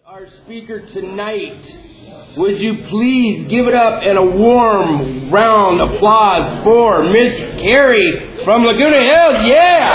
Our speaker tonight, would you please give it up and a warm round of applause for Miss Carrie from Laguna Hills. Yeah!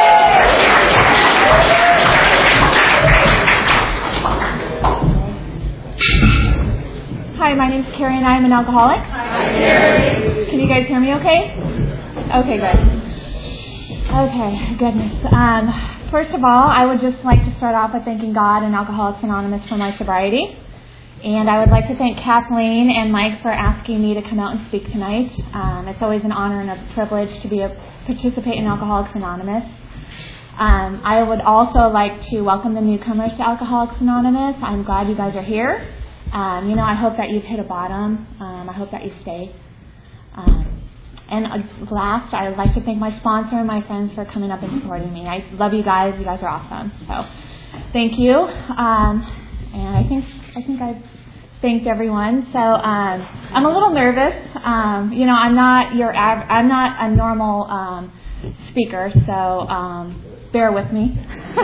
Hi, my name's Carrie and I'm an alcoholic. Hi, Carrie. Can you guys hear me okay? Okay, good. Okay, goodness. First of all, I would just like to start off by thanking God and Alcoholics Anonymous for my sobriety. And I would like to thank Kathleen and Mike for asking me to come out and speak tonight. It's always an honor and a privilege to participate in Alcoholics Anonymous. I would also like to welcome the newcomers to Alcoholics Anonymous. I'm glad you guys are here. I hope that you've hit a bottom. I hope that you stay. And last, I would like to thank my sponsor and my friends for coming up and supporting me. I love you guys. You guys are awesome. So, thank you. And I think I've thanked everyone. So, I'm a little nervous. I'm not a normal speaker. So, bear with me.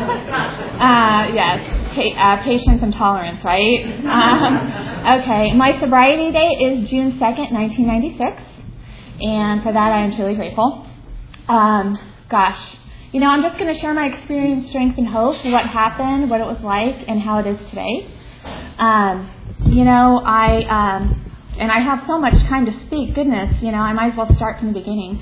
Yes, patience and tolerance, right? Okay. My sobriety date is June 2nd, 1996. And for that, I am truly grateful. I'm just going to share my experience, strength, and hope, what happened, what it was like, and how it is today. And I have so much time to speak. Goodness, I might as well start from the beginning.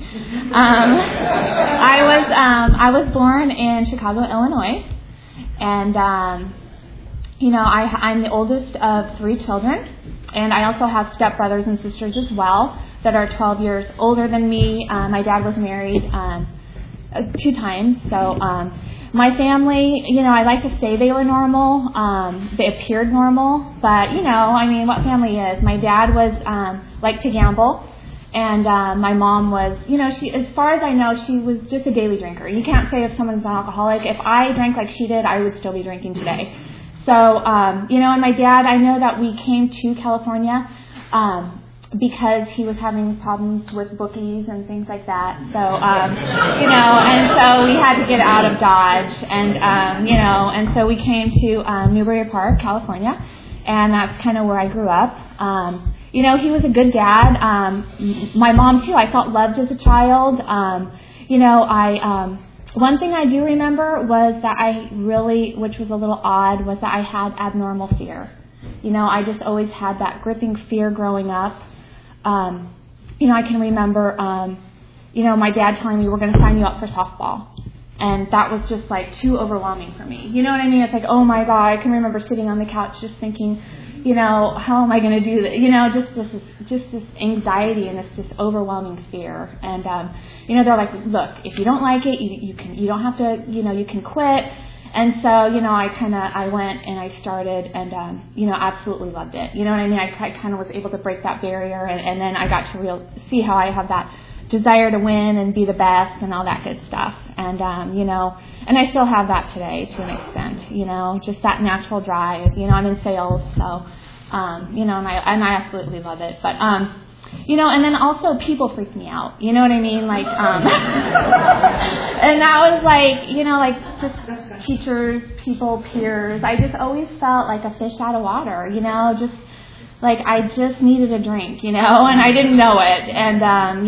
I was born in Chicago, Illinois, and I'm the oldest of 3 children, and I also have stepbrothers and sisters as well that are 12 years older than me. My dad was married 2 times. So my family, I like to say they were normal. They appeared normal. But, what family is? My dad was liked to gamble. And my mom was, she, as far as I know, she was just a daily drinker. You can't say if someone's an alcoholic. If I drank like she did, I would still be drinking today. So, and my dad, I know that we came to California because he was having problems with bookies and things like that. So, and so we had to get out of Dodge. And so we came to Newbury Park, California. And that's kind of where I grew up. He was a good dad. My mom, too, I felt loved as a child. One thing I do remember was that which was a little odd, was that I had abnormal fear. I just always had that gripping fear growing up. I can remember, my dad telling me we're going to sign you up for softball. And that was just like too overwhelming for me. You know what I mean? It's like, oh my God, I can remember sitting on the couch just thinking, how am I going to do this? Just this anxiety and this just overwhelming fear. And, they're like, look, if you don't like it, you don't have to, you can quit. And so, I went and I started and, absolutely loved it. You know what I mean? I kind of was able to break that barrier and then I got to see how I have that desire to win and be the best and all that good stuff. And, and I still have that today to an extent, just that natural drive. I'm in sales, so, and I absolutely love it. But, and then also people freak me out. You know what I mean? Like, and that was like, just teachers, people, peers. I just always felt like a fish out of water, just like I just needed a drink, and I didn't know it. And,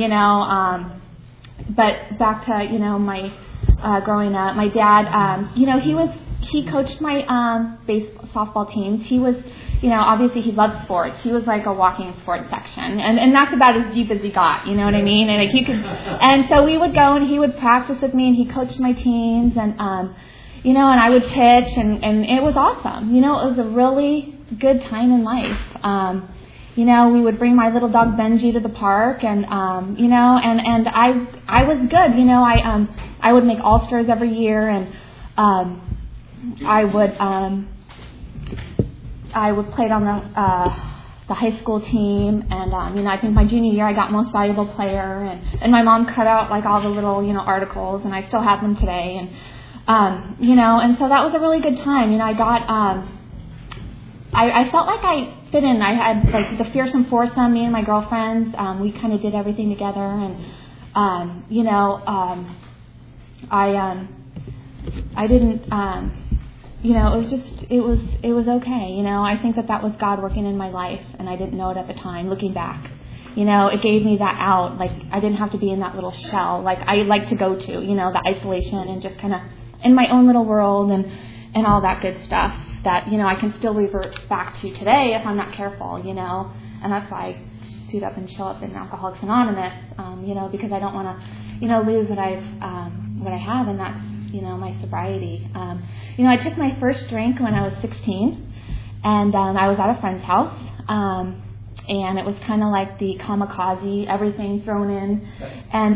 but back to, my growing up, my dad, he coached my softball teams. He was, obviously he loved sports. He was like a walking sports section. And that's about as deep as he got, you know what I mean? And like and so we would go and he would practice with me and he coached my teams and and I would pitch and it was awesome. It was a really good time in life. We would bring my little dog Benji to the park and and I was good. I would make All-Stars every year and I would play on the high school team, and I think my junior year I got most valuable player, and my mom cut out like all the little articles, and I still have them today, and and so that was a really good time. I got I felt like I fit in. I had like the fearsome foursome, me and my girlfriends. We kind of did everything together, and I didn't. it was okay. I think that was God working in my life, and I didn't know it at the time. Looking back, it gave me that out. Like, I didn't have to be in that little shell like I like to go to, the isolation and just kind of in my own little world and all that good stuff that, I can still revert back to today if I'm not careful, and that's why I suit up and show up in Alcoholics Anonymous, because I don't want to, lose what I have, and that's, my sobriety. I took my first drink when I was 16, and I was at a friend's house, and it was kind of like the kamikaze, everything thrown in, and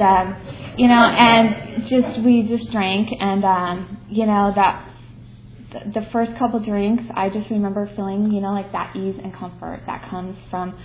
and we just drank, and that the first couple drinks, I just remember feeling, like that ease and comfort that comes from,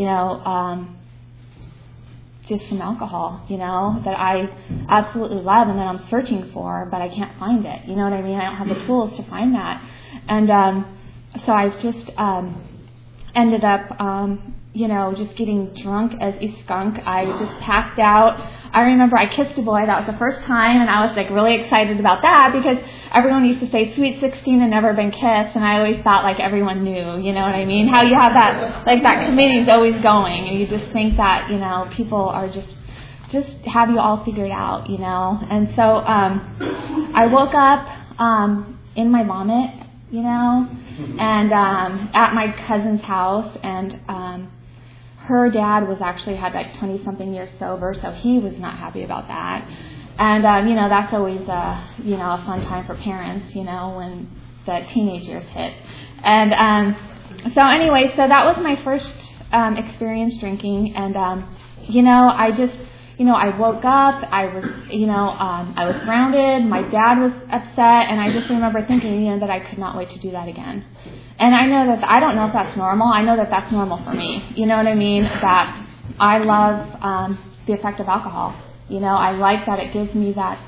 just from alcohol, that I absolutely love and that I'm searching for, but I can't find it. You know what I mean? I don't have the tools to find that. And so I just ended up, just getting drunk as a skunk. I just passed out. I remember I kissed a boy. That was the first time, and I was like really excited about that because everyone used to say sweet 16 and never been kissed, and I always thought like everyone knew, you know what I mean? How you have that, like that committee's always going, and you just think that, people are just have you all figured out, And so I woke up in my vomit, and at my cousin's house, and her dad had like 20-something years sober, so he was not happy about that. And, that's always, a fun time for parents, when the teenage years hit. And so anyway, so that was my first experience drinking. And, I just, I woke up, I was, I was grounded, my dad was upset, and I just remember thinking, that I could not wait to do that again. And I know that, I don't know if that's normal. I know that that's normal for me. You know what I mean? That I love the effect of alcohol. I like that it gives me that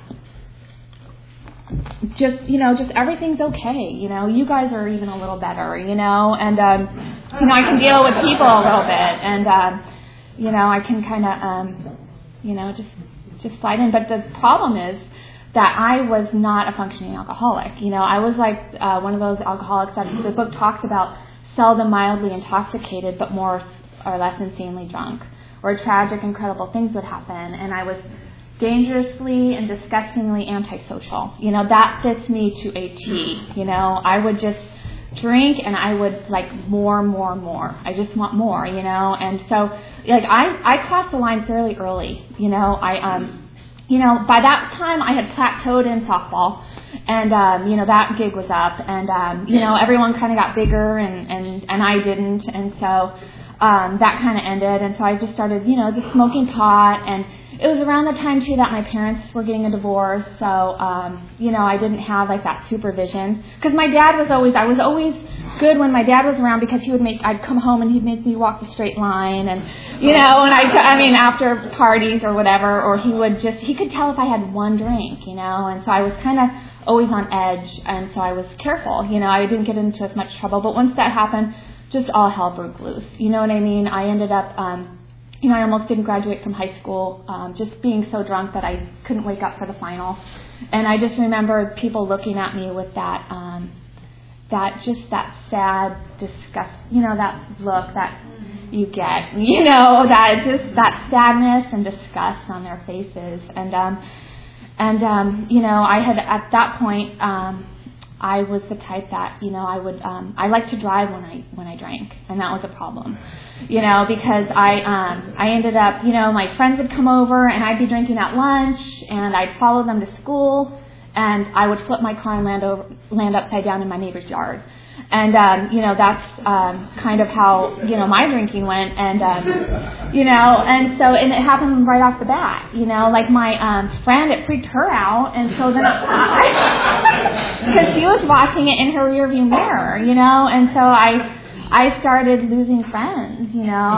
just everything's okay. You guys are even a little better, and, I can deal with people a little bit. And, I can kind of, just slide in. But the problem is that I was not a functioning alcoholic. I was like one of those alcoholics that the book talks about, seldom mildly intoxicated, but more or less insanely drunk, where tragic, incredible things would happen. And I was dangerously and disgustingly antisocial. That fits me to a T. I would just drink and I would like more. I just want more, And so, like, I crossed the line fairly early. By that time I had plateaued in softball, and, that gig was up, and, everyone kind of got bigger and I didn't. And so, that kind of ended. And so I just started, just smoking pot. And it was around the time too that my parents were getting a divorce. So, I didn't have like that supervision, because my dad was always, I was always good when my dad was around, because I'd come home and he'd make me walk the straight line, and, and after parties or whatever, or he could tell if I had one drink, and so I was kind of always on edge, and so I was careful, I didn't get into as much trouble. But once that happened, just all hell broke loose. You know what I mean? I ended up, I almost didn't graduate from high school, just being so drunk that I couldn't wake up for the final. And I just remember people looking at me with that sad disgust, that look that you get, that sadness and disgust on their faces. And I had, at that point, I was the type that, I liked to drive when I drank, and that was a problem, because I ended up, my friends would come over and I'd be drinking at lunch, and I'd follow them to school, and I would flip my car and land upside down in my neighbor's yard. And, that's kind of how, my drinking went. And, and it happened right off the bat, like my friend, it freaked her out. And so then because she was watching it in her rearview mirror, and so I started losing friends,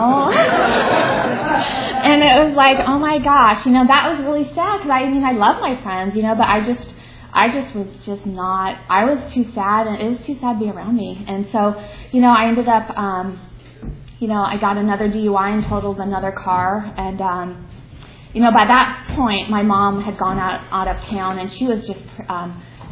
and it was like, oh my gosh, that was really sad, because I love my friends, but I just was just not, I was too sad, and it was too sad to be around me. And so, I ended up, I got another DUI and totaled another car. And, by that point, my mom had gone out of town, and she was just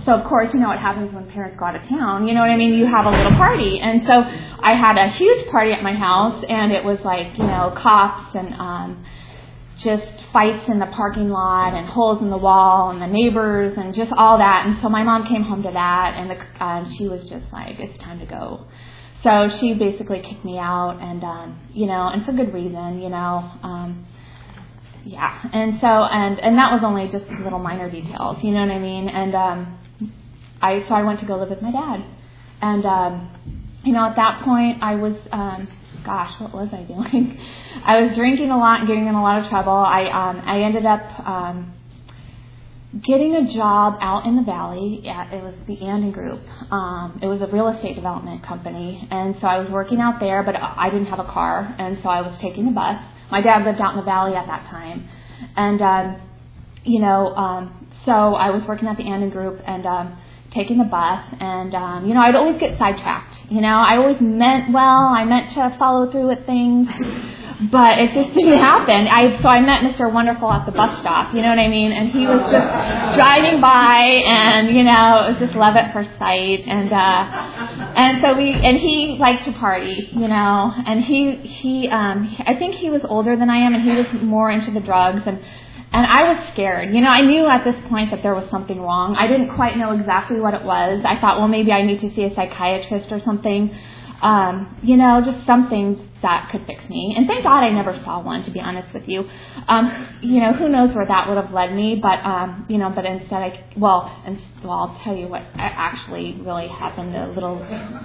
So, of course, you know what happens when parents go out of town. You know what I mean? You have a little party. And so I had a huge party at my house, and it was like, you know, cops and just fights in the parking lot and holes in the wall and the neighbors and just all that. And so my mom came home to that, and she was just like, it's time to go. So she basically kicked me out, and, you know, and for good reason, you know. Yeah. And so, and that was only just little minor details, you know what I mean? And so I went to go live with my dad. And, you know, at that point I was, what was I doing? I was drinking a lot and getting in a lot of trouble. I ended up getting a job out in the valley. It was the Anden Group. It was a real estate development company. And so I was working out there, but I didn't have a car, and so I was taking the bus. My dad lived out in the valley at that time. And, you know, so I was working at the Anden Group and taking the bus. And, you know, I'd always get sidetracked. You know, I always meant well. I meant to follow through with things. But it just didn't happen. So I met Mr. Wonderful at the bus stop, you know what I mean? And he was just driving by, and, you know, it was just love at first sight. And so he liked to party, you know, and I think he was older than I am, and he was more into the drugs, and I was scared. You know, I knew at this point that there was something wrong. I didn't quite know exactly what it was. I thought, well, maybe I need to see a psychiatrist or something. You know, just something that could fix me. And thank God I never saw one, to be honest with you. You know, who knows where that would have led me, but, you know, but instead I'll tell you what actually really happened a little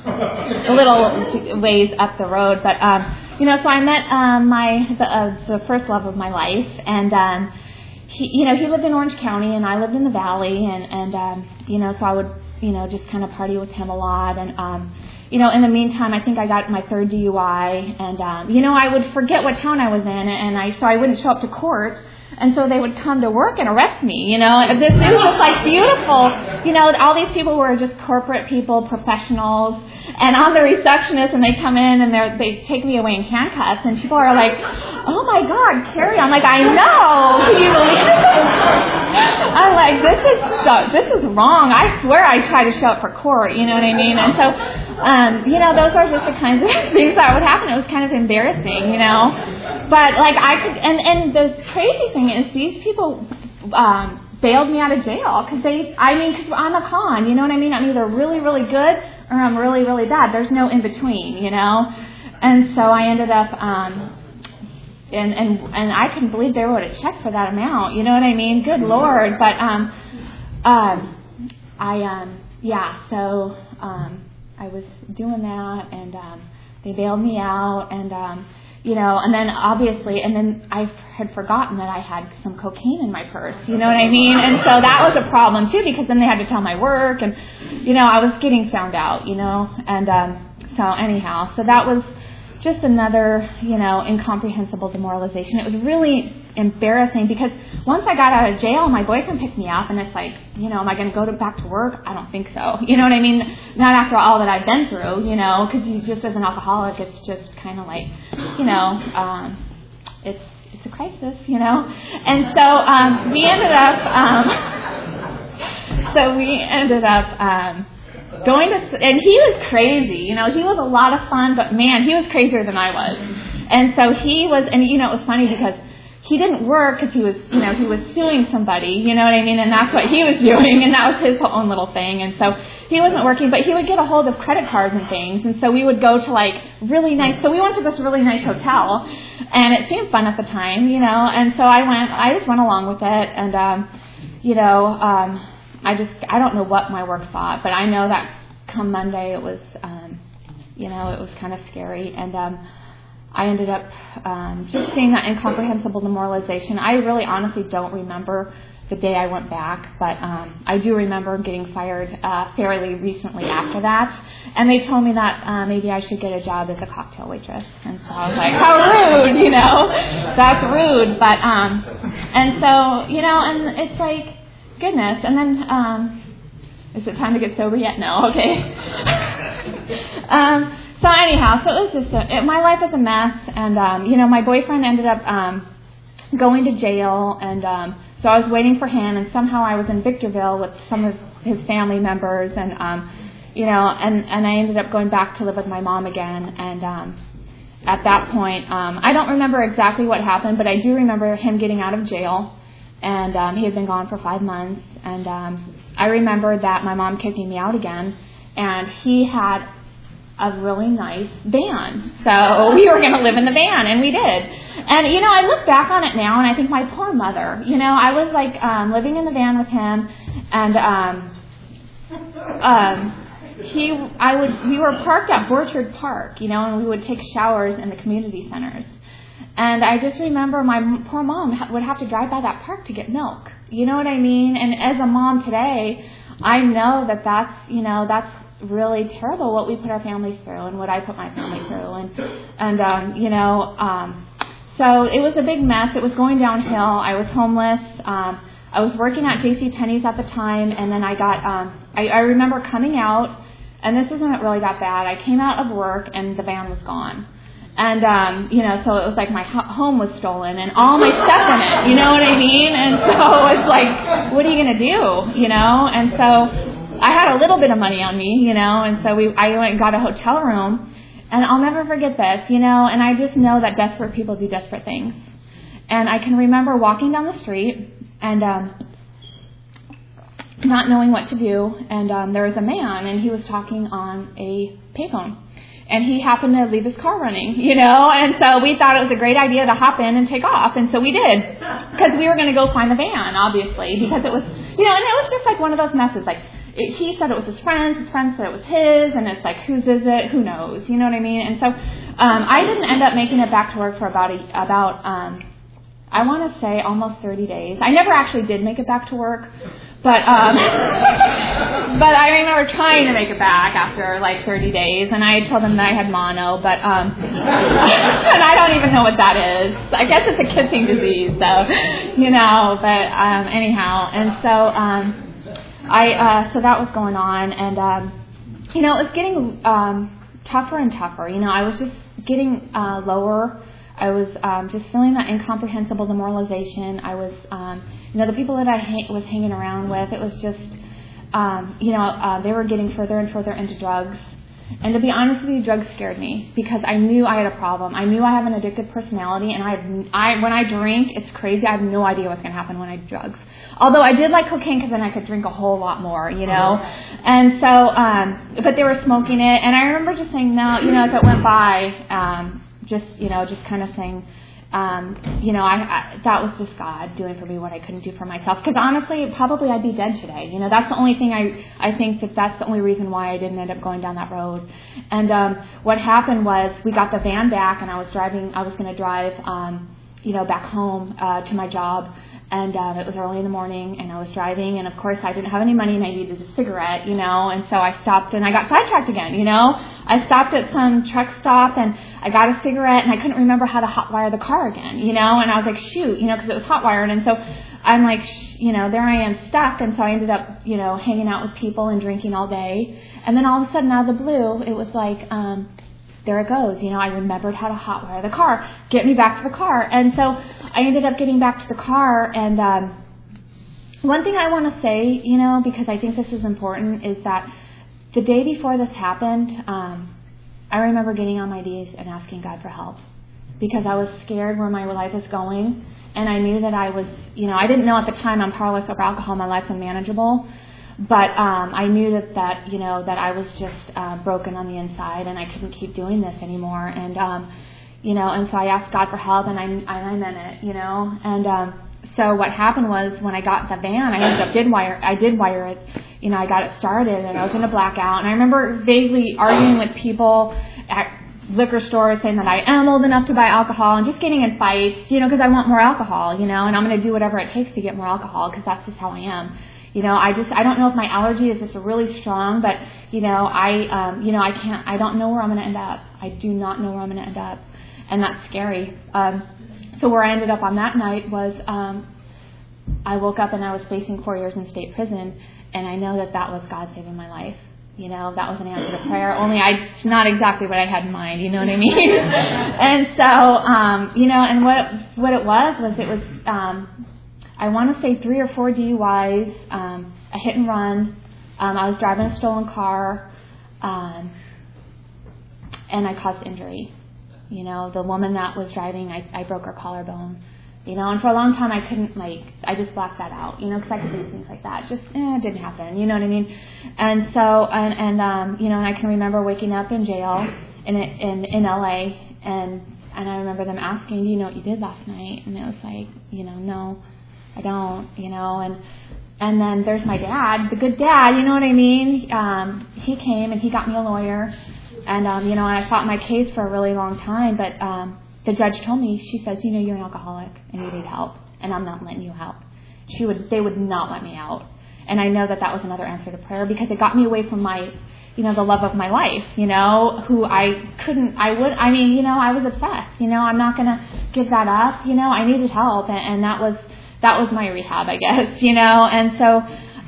ways up the road. But, you know, so I met, the first love of my life, and, he lived in Orange County and I lived in the Valley, and, you know, so I would, you know, just kind of party with him a lot. And, you know, in the meantime, I think I got my third DUI, and, you know, I would forget what town I was in, and so I wouldn't show up to court, and so they would come to work and arrest me, you know. It was just like beautiful. You know, all these people were just corporate people, professionals, and I'm the receptionist, and they come in and they take me away in handcuffs, and people are like, oh my God, Carrie. I'm like, I know. Can you believe it? I'm like, this is wrong. I swear I tried to show up for court, you know what I mean? And so, you know, those are just the kinds of things that would happen. It was kind of embarrassing, you know. But, like, and the crazy thing is these people bailed me out of jail because I'm a con, you know what I mean? I'm either really, really good or I'm really, really bad. There's no in between, you know. And so I ended up, and I couldn't believe they wrote a check for that amount, you know what I mean? Good Lord. But, so I was doing that, and they bailed me out, and, you know, and then obviously, and then I had forgotten that I had some cocaine in my purse, you know what I mean? And so that was a problem too, because then they had to tell my work, and, you know, I was getting found out, you know, and so anyhow, so that was just another, you know, incomprehensible demoralization. It was really embarrassing because once I got out of jail, my boyfriend picked me up, and it's like, you know, am I going to go back to work? I don't think so. You know what I mean? Not after all that I've been through, you know, because you just, as an alcoholic, it's just kind of like, you know, it's a crisis, you know. And so we ended up going to, and he was crazy, you know, he was a lot of fun, but man, he was crazier than I was. And so he was, and you know, it was funny because he didn't work because he was, you know, he was suing somebody, you know what I mean? And that's what he was doing, and that was his own little thing. And so he wasn't working, but he would get a hold of credit cards and things. And so we would go to like really nice, so we went to this really nice hotel, and it seemed fun at the time, you know, and so I just went along with it. And, you know, I don't know what my work thought, but I know that come Monday it was, you know, it was kind of scary. And I ended up just seeing that incomprehensible demoralization. I really honestly don't remember the day I went back, but I do remember getting fired fairly recently after that. And they told me that maybe I should get a job as a cocktail waitress. And so I was like, how rude, you know, that's rude. But, and so, you know, and it's like, goodness. And then, is it time to get sober yet? No, okay. So anyhow, so it was just, my life was a mess. And, you know, my boyfriend ended up going to jail. And so I was waiting for him. And somehow I was in Victorville with some of his family members, and and I ended up going back to live with my mom again. And at that point, I don't remember exactly what happened, but I do remember him getting out of jail, and he had been gone for 5 months. And I remember that my mom kicking me out again, and he had a really nice van. So we were going to live in the van, and we did. And, I look back on it now, and I think my poor mother, I was like living in the van with him, and we were parked at Borchard Park, and we would take showers in the community centers. And I just remember my poor mom would have to drive by that park to get milk. You know what I mean? And as a mom today, I know that's really terrible what we put our families through and what I put my family through. So it was a big mess. It was going downhill. I was homeless. I was working at JCPenney's at the time, and then I got, I remember coming out, and this is when it really got bad. I came out of work, and the van was gone. And, so it was like my home was stolen and all my stuff in it, you know what I mean? And so it's like, what are you going to do, And so I had a little bit of money on me, and so I went and got a hotel room, and I'll never forget this, and I just know that desperate people do desperate things. And I can remember walking down the street and not knowing what to do, and there was a man, and he was talking on a payphone. And he happened to leave his car running, and so we thought it was a great idea to hop in and take off. And so we did, because we were going to go find the van, obviously, because it was, and it was just like one of those messes. Like, he said it was his friend said it was his, and it's like, whose is it? Who knows? You know what I mean? And so I didn't end up making it back to work for about I want to say almost 30 days. I never actually did make it back to work, but I remember trying to make it back after like 30 days, and I told them that I had mono, but and I don't even know what that is. I guess it's a kissing disease, so but anyhow, and so so that was going on, and it was getting tougher and tougher. I was just getting lower. I was just feeling that incomprehensible demoralization. I was, the people that I was hanging around with, it was just, they were getting further and further into drugs. And to be honest with you, drugs scared me because I knew I had a problem. I knew I have an addictive personality, and when I drink, it's crazy. I have no idea what's going to happen when I do drugs. Although I did like cocaine because then I could drink a whole lot more, And so, but they were smoking it, and I remember just saying no, as it went by. Just kind of saying, that was just God doing for me what I couldn't do for myself. Because honestly, probably I'd be dead today. That's the only thing I think that's the only reason why I didn't end up going down that road. And what happened was we got the van back, and I was going to drive, back home to my job. And it was early in the morning, and I was driving, and of course I didn't have any money, and I needed a cigarette, and so I stopped, and I got sidetracked again, I stopped at some truck stop, and I got a cigarette, and I couldn't remember how to hotwire the car again, and I was like, shoot, because it was hotwired, and so I'm like, there I am stuck, and so I ended up, hanging out with people and drinking all day, and then all of a sudden, out of the blue, it was like, there it goes. I remembered how to hotwire the car, get me back to the car. And so I ended up getting back to the car. And one thing I want to say, because I think this is important, is that the day before this happened, I remember getting on my knees and asking God for help because I was scared where my life was going. And I knew that I was, I didn't know at the time I'm powerless over alcohol. My life's unmanageable. But I knew that I was just broken on the inside, and I couldn't keep doing this anymore. And and so I asked God for help, and I meant it, And so what happened was when I got the van, I did wire it. I got it started, and I was in a blackout. And I remember vaguely arguing with people at liquor stores saying that I am old enough to buy alcohol, and just getting in fights, because I want more alcohol, and I'm going to do whatever it takes to get more alcohol because that's just how I am. I don't know if my allergy is just really strong, but, I don't know where I'm going to end up. I do not know where I'm going to end up. And that's scary. So where I ended up on that night was, I woke up and I was facing 4 years in state prison, and I know that was God saving my life. That was an answer to prayer, only it's not exactly what I had in mind, you know what I mean? And so, and what it was, I want to say 3 or 4 DUIs, a hit and run, I was driving a stolen car, and I caused injury. The woman that was driving, I broke her collarbone. And for a long time I couldn't, I just blocked that out, because I could do things like that. Just, it didn't happen, you know what I mean? And so, and I can remember waking up in jail in LA, and I remember them asking, do you know what you did last night? And it was like, no, I don't, and then there's my dad, the good dad, you know what I mean? He came and he got me a lawyer, and, I fought my case for a really long time, but, the judge told me, she says, you're an alcoholic and you need help, and I'm not letting you help. They would not let me out. And I know that was another answer to prayer, because it got me away from my, the love of my life, who I was obsessed, I'm not going to give that up, I needed help, and that was my rehab, I guess, and so,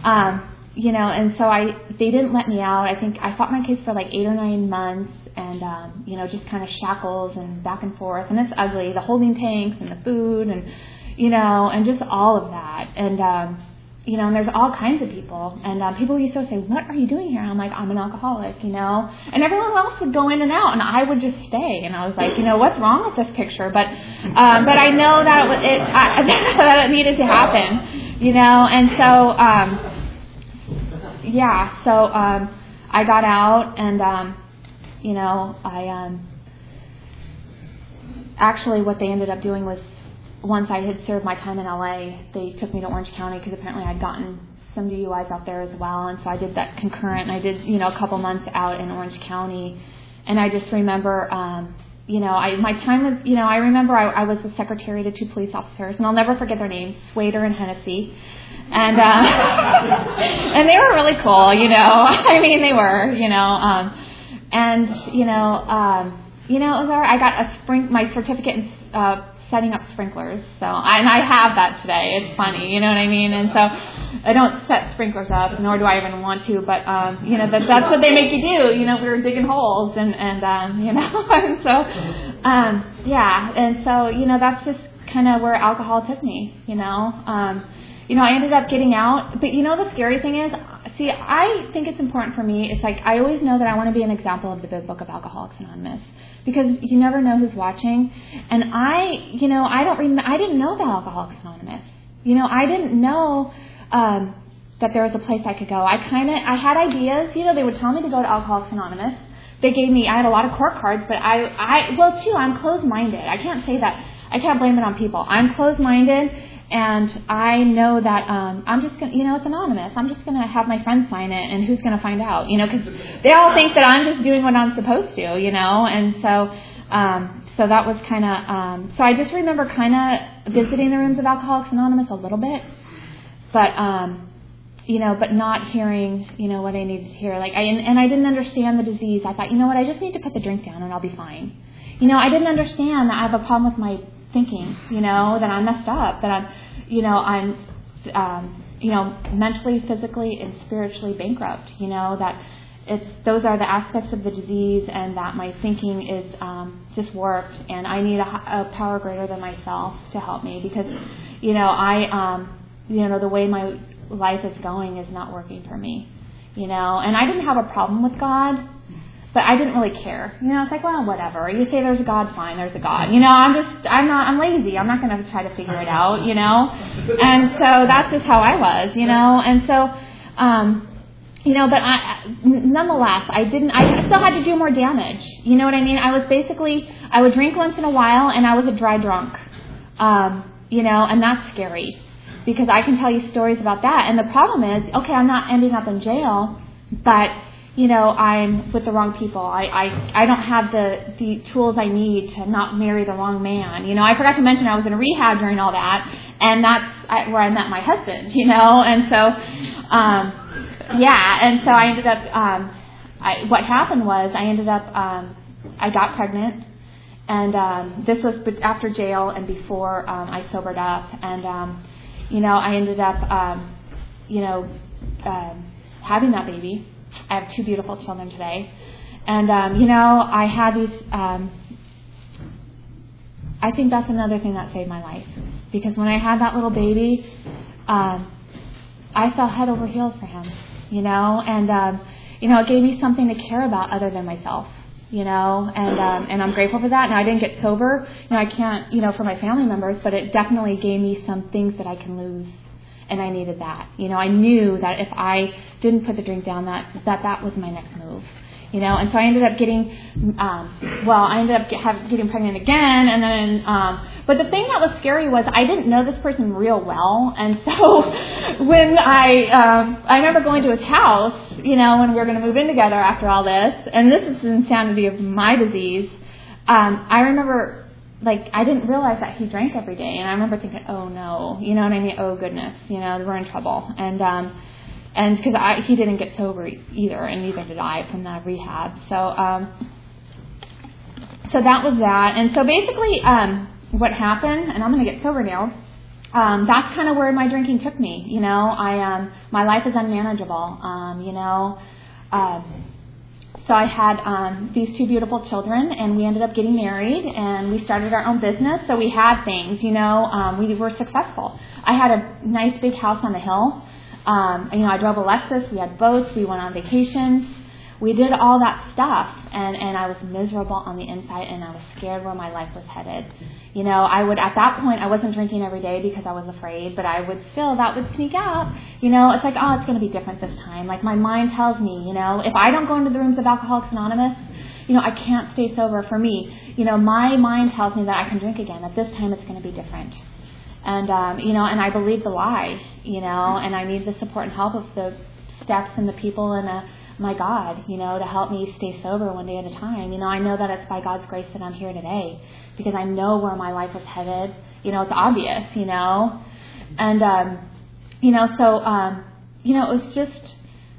they didn't let me out. I think I fought my case for 8 or 9 months, and, just kind of shackles and back and forth, and it's ugly, the holding tanks and the food and, and just all of that. And, and there's all kinds of people, and people used to say, what are you doing here? And I'm like, I'm an alcoholic, and everyone else would go in and out, and I would just stay. And I was like, what's wrong with this picture? But I know that that it needed to happen, and so, I got out, and, actually what they ended up doing was, once I had served my time in LA, they took me to Orange County, because apparently I'd gotten some DUIs out there as well, and so I did that concurrent, and I did, a couple months out in Orange County, and I just remember, my time was, I remember I was the secretary to 2 police officers, and I'll never forget their names, Swader and Hennessy. And and they were really cool, I mean, they were, and it was all right. I got my certificate in setting up sprinklers, so and I have that today. It's funny, you know what I mean? And so I don't set sprinklers up, nor do I even want to, but that's what they make you do. We were digging holes, and and so and so that's just kind of where alcohol took me, I ended up getting out, but the scary thing is, I think it's important for me. It's I always know that I want to be an example of the big book of Alcoholics Anonymous, because you never know who's watching. And I didn't know about Alcoholics Anonymous. I didn't know that there was a place I could go. I had ideas. They would tell me to go to Alcoholics Anonymous. I had a lot of court cards, but I'm closed-minded. I can't say that. I can't blame it on people. I'm closed-minded. And I know that I'm just going to, it's anonymous. I'm just going to have my friends sign it, and who's going to find out, because they all think that I'm just doing what I'm supposed to, And so so that was kind of, so I just remember kind of visiting the rooms of Alcoholics Anonymous a little bit, but, but not hearing, what I needed to hear. I didn't understand the disease. I thought, I just need to put the drink down and I'll be fine. I didn't understand that I have a problem with my thinking, that I'm messed up, that I'm mentally, physically, and spiritually bankrupt, that those are the aspects of the disease, and that my thinking is just warped, and I need a power greater than myself to help me, because, the way my life is going is not working for me, and I didn't have a problem with God, but I didn't really care. It's like, well, whatever. You say there's a God, fine, there's a God. I'm lazy. I'm not going to try to figure it out, And so that's just how I was, And so, but nonetheless, I still had to do more damage. You know what I mean? I would drink once in a while, and I was a dry drunk. And that's scary, because I can tell you stories about that. And the problem is, okay, I'm not ending up in jail, but I'm with the wrong people. I don't have the tools I need to not marry the wrong man. I forgot to mention I was in rehab during all that, and that's where I met my husband, and so, and so I ended up, what happened was I ended up, I got pregnant, and this was after jail and before I sobered up, and, I ended up, having that baby. I have 2 beautiful children today. And, I had these, I think that's another thing that saved my life. Because when I had that little baby, I fell head over heels for him. and it gave me something to care about other than myself, and I'm grateful for that. Now, I didn't get sober, I can't, for my family members, but it definitely gave me some things that I can lose, and I needed that. I knew that if I didn't put the drink down, that was my next move. And so I ended up getting pregnant again, and then, but the thing that was scary was I didn't know this person real well, and so when I remember going to his house, when we were going to move in together after all this, and this is the insanity of my disease, I remember, I didn't realize that he drank every day, and I remember thinking, oh no, you know what I mean, oh goodness, we're in trouble, and because he didn't get sober either, and neither did I from the rehab. So that was that. And so basically what happened, and I'm going to get sober now, that's kind of where my drinking took me. My life is unmanageable. So I had these two beautiful children, and we ended up getting married, and we started our own business. So we had things, we were successful. I had a nice big house on the hill. I drove a Lexus, we had boats, we went on vacations, we did all that stuff, and I was miserable on the inside, and I was scared where my life was headed. At that point, I wasn't drinking every day because I was afraid, but that would sneak out. It's like, oh, it's going to be different this time. Like, my mind tells me, if I don't go into the rooms of Alcoholics Anonymous, I can't stay sober. For me, my mind tells me that I can drink again, that this time it's going to be different. And, and I believe the lie, and I need the support and help of the steps and the people and my God, to help me stay sober one day at a time. I know that it's by God's grace that I'm here today because I know where my life was headed. It's obvious, and, so, it was just,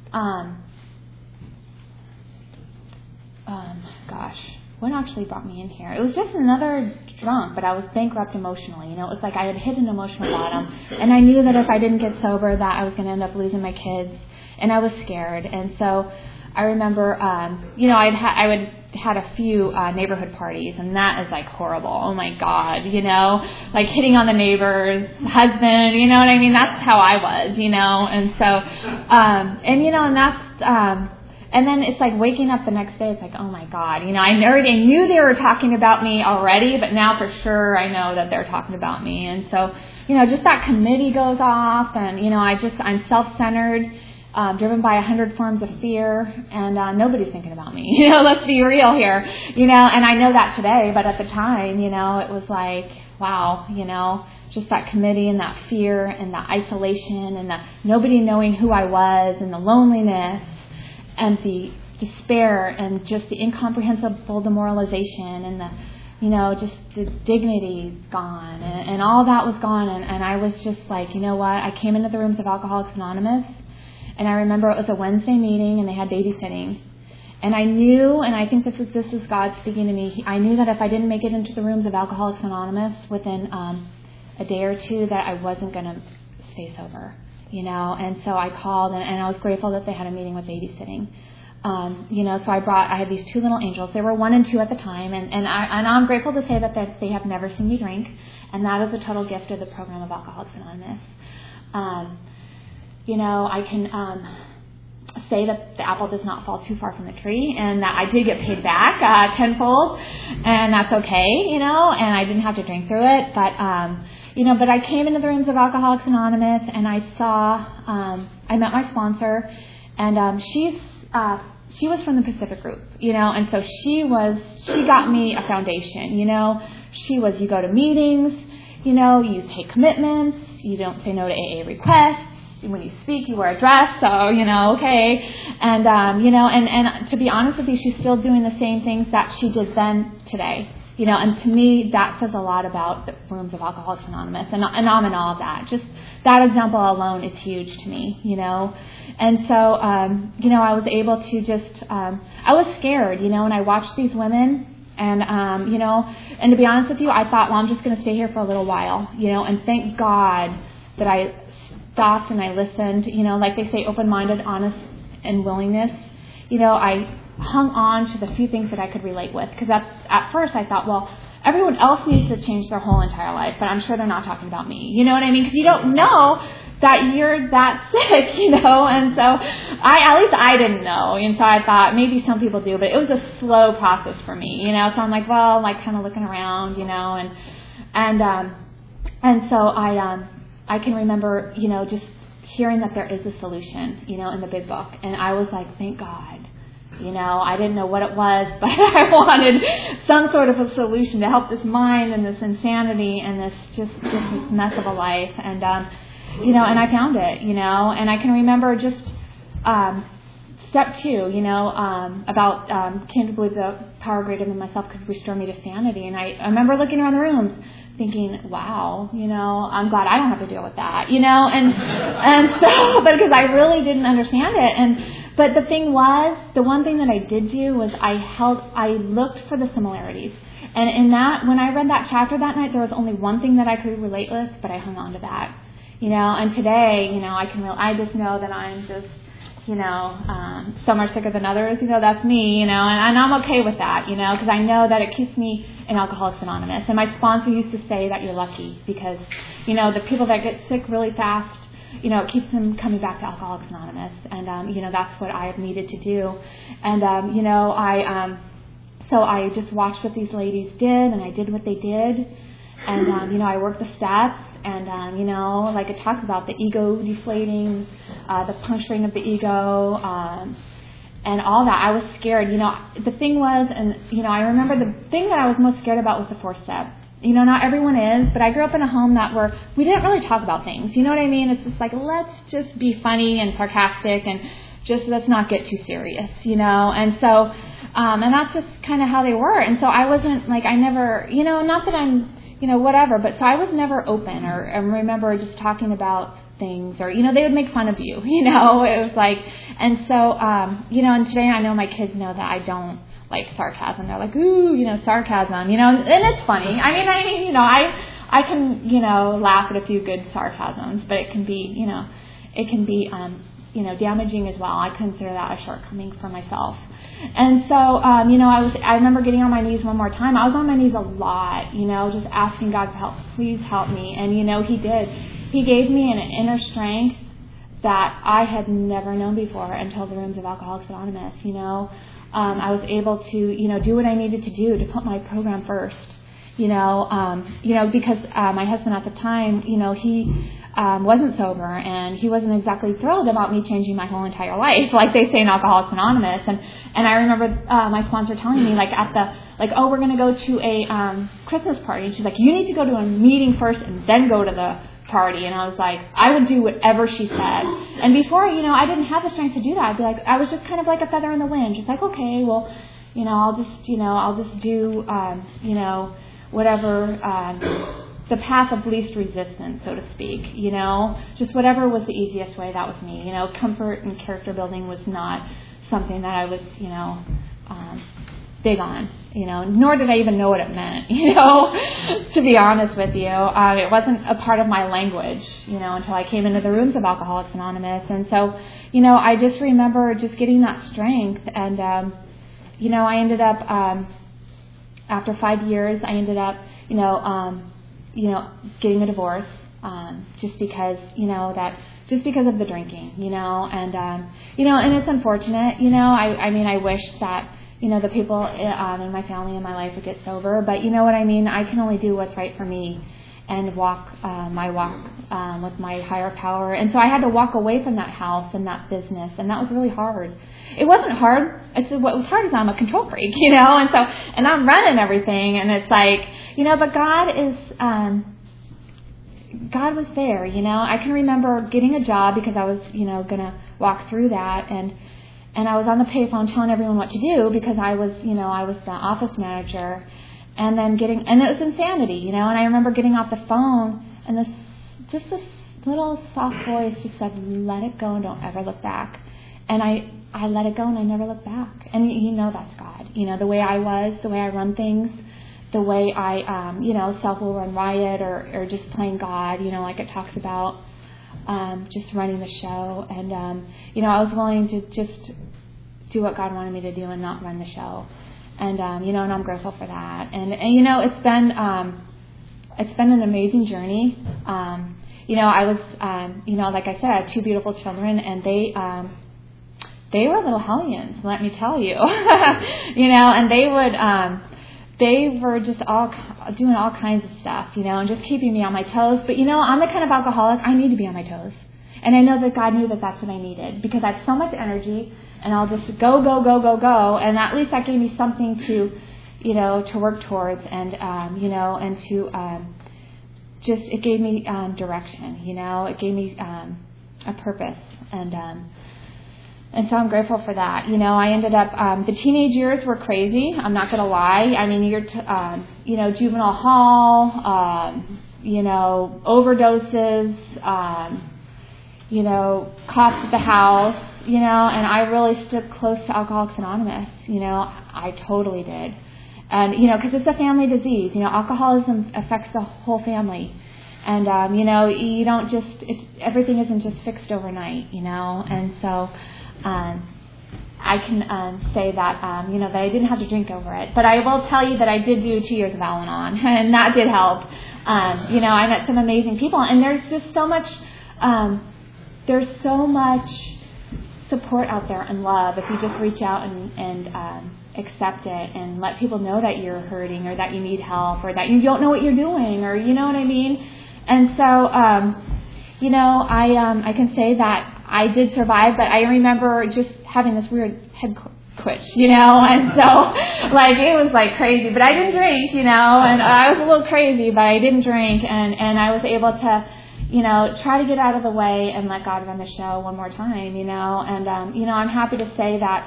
what actually brought me in here? It was just another drunk, but I was bankrupt emotionally. It was like I had hit an emotional bottom, and I knew that if I didn't get sober, that I was going to end up losing my kids, and I was scared. And so I remember, I had a few neighborhood parties, and that is like horrible. Oh my God, like hitting on the neighbor's husband. You know what I mean? That's how I was, And so, and that's. And then it's like waking up the next day, it's like, oh my God, I already knew they were talking about me already, but now for sure I know that they're talking about me. And so, just that committee goes off, and, I'm self-centered, driven by 100 forms of fear, and nobody's thinking about me. Let's be real here, and I know that today, but at the time, it was like, wow, just that committee and that fear and that isolation and the nobody knowing who I was and the loneliness and the despair and just the incomprehensible demoralization and the, just the dignity gone and all that was gone. And I was just like, I came into the rooms of Alcoholics Anonymous, and I remember it was a Wednesday meeting and they had babysitting. And I knew, and I think this is God speaking to me, I knew that if I didn't make it into the rooms of Alcoholics Anonymous within a day or two, that I wasn't going to stay sober. And so I called, and I was grateful that they had a meeting with babysitting. So I had these two little angels. They were 1 and 2 at the time, and I'm grateful to say that they have never seen me drink, and that is a total gift of the program of Alcoholics Anonymous. I can say that the apple does not fall too far from the tree, and that I did get paid back tenfold, and that's okay, and I didn't have to drink through it, but I came into the rooms of Alcoholics Anonymous, and I saw, I met my sponsor, and she was from the Pacific Group, and so she got me a foundation, she was, you go to meetings, you take commitments, you don't say no to AA requests, when you speak, you wear a dress, so, okay, and, and to be honest with you, she's still doing the same things that she did then today. And to me, that says a lot about the rooms of Alcoholics Anonymous, and I'm in all of that. Just that example alone is huge to me, And so, I was able to just, I was scared, and I watched these women, and, and to be honest with you, I thought, well, I'm just going to stay here for a little while, and thank God that I stopped and I listened, like they say, open-minded, honest, and willingness. I hung on to the few things that I could relate with, because at first I thought, well, everyone else needs to change their whole entire life, but I'm sure they're not talking about me. You know what I mean? Because you don't know that you're that sick, and so at least I didn't know, and so I thought maybe some people do, but it was a slow process for me, so I'm like, well, like kind of looking around, and so I can remember, just hearing that there is a solution, in the big book, and I was like, thank God. I didn't know what it was, but I wanted some sort of a solution to help this mind and this insanity and this just this mess of a life. And, and I found it, and I can remember just step 2, about came to believe the power greater than myself could restore me to sanity. And I remember looking around the rooms thinking, wow, I'm glad I don't have to deal with that, and so, but because I really didn't understand it. But the thing was, the one thing that I did do was I looked for the similarities. And in that, when I read that chapter that night, there was only one thing that I could relate with, but I hung on to that. And today, I just know that I'm just, some are sicker than others, that's me, and I'm okay with that, because I know that it keeps me in Alcoholics Anonymous. And my sponsor used to say that you're lucky because, the people that get sick really fast, it keeps them coming back to Alcoholics Anonymous. And, that's what I have needed to do. And, so I just watched what these ladies did, and I did what they did. And, I worked the steps. And, like it talks about the ego deflating, the puncturing of the ego, and all that. I was scared. The thing was, and, I remember the thing that I was most scared about was the 4th step. Not everyone is, but I grew up in a home where we didn't really talk about things. You know what I mean? It's just like, let's just be funny and sarcastic and just let's not get too serious, And so, and that's just kind of how they were. And so I wasn't like, I never, not that I'm, whatever, but so I was never open or I remember just talking about things or, they would make fun of you, it was like, and so, and today I know my kids know that I don't like sarcasm. They're like, ooh, sarcasm, and it's funny. I can, laugh at a few good sarcasms, but it can be, damaging as well. I consider that a shortcoming for myself. And so, I remember getting on my knees one more time. I was on my knees a lot, just asking God for help. Please help me. And, He did. He gave me an inner strength that I had never known before until the rooms of Alcoholics Anonymous, I was able to, do what I needed to do to put my program first, because my husband at the time, he wasn't sober and he wasn't exactly thrilled about me changing my whole entire life, like they say in Alcoholics Anonymous. And I remember my sponsor telling me, we're going to go to a Christmas party. And she's like, you need to go to a meeting first and then go to the party. And I was like, I would do whatever she said. And before, I didn't have the strength to do that. I'd be like, I was just kind of like a feather in the wind. Just like, okay, well, I'll just do, whatever, the path of least resistance, so to speak, just whatever was the easiest way, that was me. Comfort and character building was not something that I was, big on, nor did I even know what it meant, to be honest with you. It wasn't a part of my language, until I came into the rooms of Alcoholics Anonymous. And so, I just remember just getting that strength. And, I ended up, after 5 years, I ended up, getting a divorce, just because, just because of the drinking, and, and it's unfortunate, I wish that, the people in my family and my life would get sober, but you know what I mean? I can only do what's right for me and walk my walk with my higher power. And so I had to walk away from that house and that business, and that was really hard. It wasn't hard. What was hard is I'm a control freak, and so, and I'm running everything, and it's like, but God was there, I can remember getting a job because I was, going to walk through that, and I was on the payphone telling everyone what to do because I was the office manager, and then and it was insanity, and I remember getting off the phone, and this little soft voice just said, let it go and don't ever look back. And I let it go and I never looked back. And that's God. The way I was, the way I run things, the way I, self will run riot or just playing God, like it talks about, just running the show. And, I was willing to just do what God wanted me to do and not run the show. And, and I'm grateful for that. And it's been an amazing journey. I was, like I said, I had 2 beautiful children, and they were little hellions, let me tell you. And they were just doing all kinds of stuff, and just keeping me on my toes. But, I'm the kind of alcoholic, I need to be on my toes. And I know that God knew that that's what I needed, because I have so much energy, and I'll just go, and at least that gave me something to work towards, and, and to it gave me direction, it gave me a purpose, and so I'm grateful for that. I ended up, the teenage years were crazy. I'm not going to lie. I mean, juvenile hall, overdoses, cops at the house, and I really stood close to Alcoholics Anonymous. I totally did. And, because it's a family disease. Alcoholism affects the whole family. And, you don't everything isn't just fixed overnight, and so, I can say that, that I didn't have to drink over it. But I will tell you that I did do 2 years of Al-Anon, and that did help. I met some amazing people, and there's just so much support out there and love if you just reach out and accept it and let people know that you're hurting or that you need help or that you don't know what you're doing, or you know what I mean. And so, I can say that I did survive, but I remember just having this weird head twitch, and so, it was crazy, but I didn't drink, and I was a little crazy, but I didn't drink, and I was able to, try to get out of the way and let God run the show one more time, and, I'm happy to say that,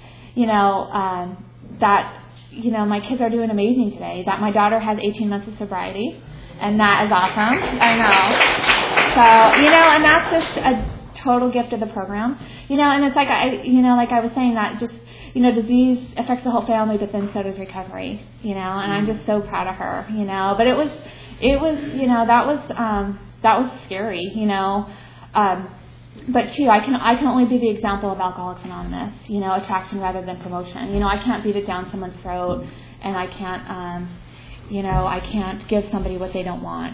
my kids are doing amazing today, that my daughter has 18 months of sobriety, and that is awesome, I know, so, and that's just a total gift of the program, and it's like I was saying that just, disease affects the whole family, but then so does recovery, and I'm just so proud of her, but it was, that was scary, but too, I can only be the example of Alcoholics Anonymous, attraction rather than promotion, I can't beat it down someone's throat, and I can't, I can't give somebody what they don't want,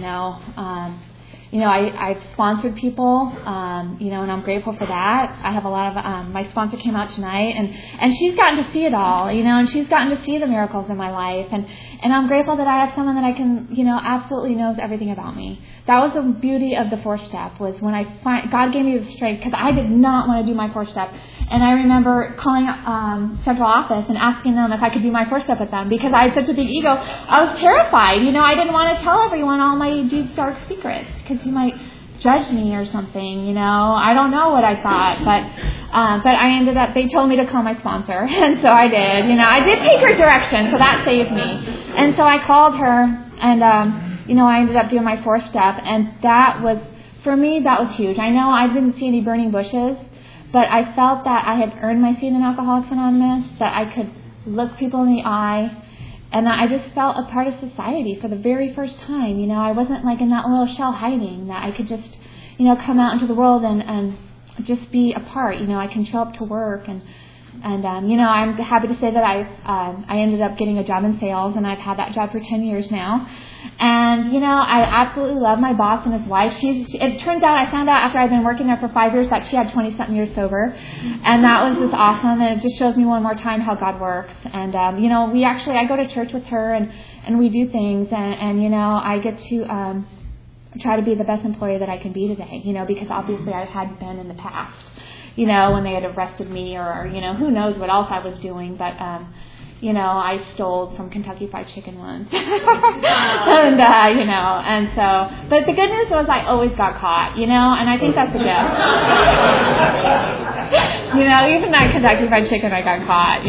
I've sponsored people, and I'm grateful for that. I have a lot of, my sponsor came out tonight, and she's gotten to see it all, and she's gotten to see the miracles in my life, and I'm grateful that I have someone that I can, absolutely knows everything about me. That was the beauty of the 4-step, was when God gave me the strength, because I did not want to do my 4-step, and I remember calling central office and asking them if I could do my 4-step with them, because I had such a big ego. I was terrified, I didn't want to tell everyone all my deep, dark secrets, because you might judge me or something, I don't know what I thought, but I ended up, they told me to call my sponsor, and so I did, I did take her direction, so that saved me, and so I called her, and, I ended up doing my 4-step, and that was, for me, that was huge. I know I didn't see any burning bushes, but I felt that I had earned my seat in Alcoholics Anonymous, that I could look people in the eye, and I just felt a part of society for the very first time. I wasn't in that little shell hiding, that I could just, come out into the world and just be a part. I can show up to work, and I'm happy to say that I ended up getting a job in sales, and I've had that job for 10 years now. And, I absolutely love my boss and his wife. It turns out, I found out after I'd been working there for 5 years that she had 20-something years sober. And that was just awesome. And it just shows me one more time how God works. And, I go to church with her, and we do things. And I get to try to be the best employee that I can be today, because obviously I had been in the past, when they had arrested me or, who knows what else I was doing. But, I stole from Kentucky Fried Chicken once. And, and so, but the good news was I always got caught, and I think that's a gift. Even that Kentucky Fried Chicken I got caught,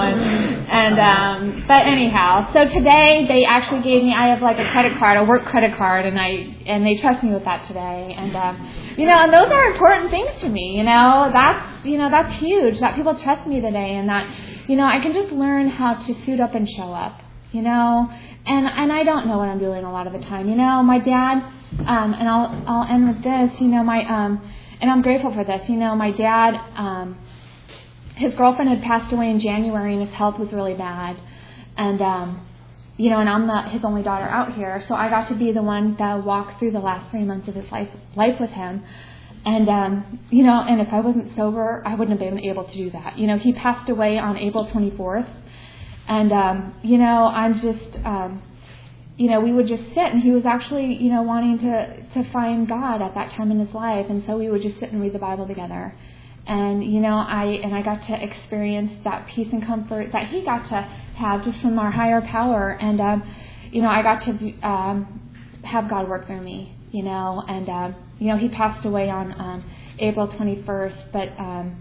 but anyhow, so today they actually gave me, I have a credit card, a work credit card, and they trust me with that today. And, and those are important things to me, that's huge, that people trust me today, and that, I can just learn how to suit up and show up, and I don't know what I'm doing a lot of the time. My dad, and I'll end with this, and I'm grateful for this. My dad, his girlfriend had passed away in January, and his health was really bad, and and I'm his only daughter out here, so I got to be the one that walked through the last 3 months of his life with him. And, and if I wasn't sober, I wouldn't have been able to do that. He passed away on April 24th. And, I'm just, we would just sit, and he was actually, wanting to find God at that time in his life. And so we would just sit and read the Bible together. And, I got to experience that peace and comfort that he got to have just from our higher power. And, I got to have God work through me, and, he passed away on April 21st. But,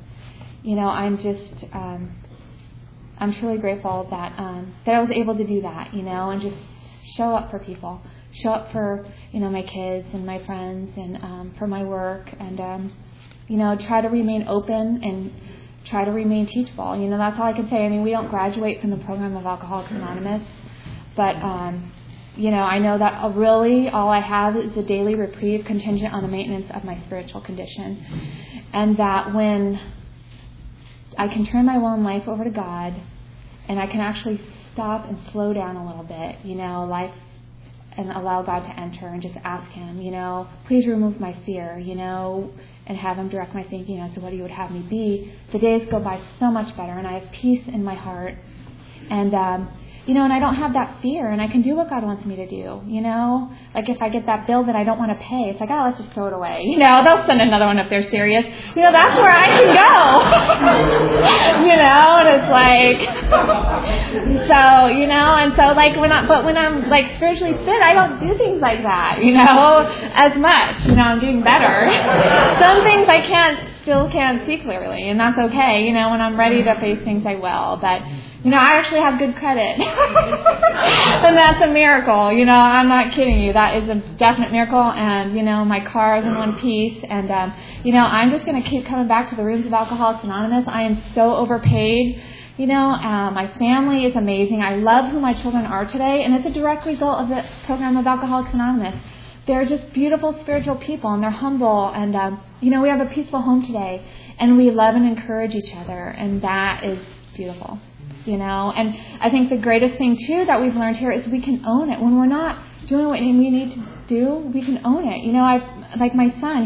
I'm truly grateful that I was able to do that, and just show up for people, show up for, my kids and my friends and for my work, and, try to remain open and try to remain teachable. That's all I can say. I mean, we don't graduate from the program of Alcoholics Anonymous, but, I know that really all I have is a daily reprieve contingent on the maintenance of my spiritual condition, and that when I can turn my will and life over to God, and I can actually stop and slow down a little bit, life, and allow God to enter and just ask Him, please remove my fear, and have Him direct my thinking as to what He would have me be. The days go by so much better, and I have peace in my heart, and and I don't have that fear, and I can do what God wants me to do, Like if I get that bill that I don't want to pay, it's like, oh, let's just throw it away. They'll send another one if they're serious. That's where I can go. And it's like, so, and so like when I'm like spiritually fit, I don't do things like that, as much. I'm getting better. Some things I still can't see clearly, and that's okay. When I'm ready to face things, I will. But I actually have good credit. And that's a miracle. I'm not kidding you. That is a definite miracle. And, my car is in one piece. And, I'm just going to keep coming back to the rooms of Alcoholics Anonymous. I am so overpaid. My family is amazing. I love who my children are today. And it's a direct result of the program of Alcoholics Anonymous. They're just beautiful spiritual people, and they're humble. And, we have a peaceful home today. And we love and encourage each other. And that is beautiful. And I think the greatest thing, too, that we've learned here is we can own it. When we're not doing what we need to do, we can own it. Like my son,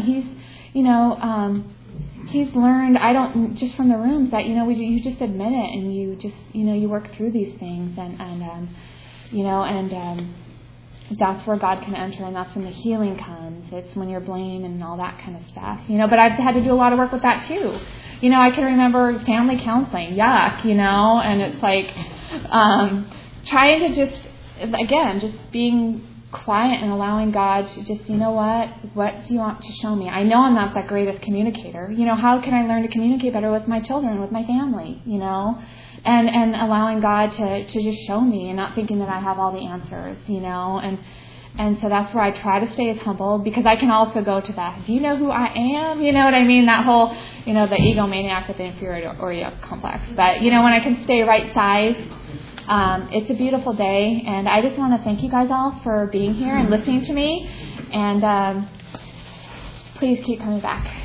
he's learned, just from the rooms that, you just admit it, and you just, you work through these things, and that's where God can enter, and that's when the healing comes. It's when you're blamed and all that kind of stuff, but I've had to do a lot of work with that, too. I can remember family counseling, yuck, and it's like trying to just being quiet and allowing God to just, what do you want to show me? I know I'm not that greatest communicator. How can I learn to communicate better with my children, with my family, and allowing God to just show me, and not thinking that I have all the answers, And so that's where I try to stay as humble, because I can also go to that, do you know who I am? You know what I mean? That whole, the egomaniac with the inferiority complex. But, when I can stay right-sized, it's a beautiful day. And I just want to thank you guys all for being here and listening to me. And please keep coming back.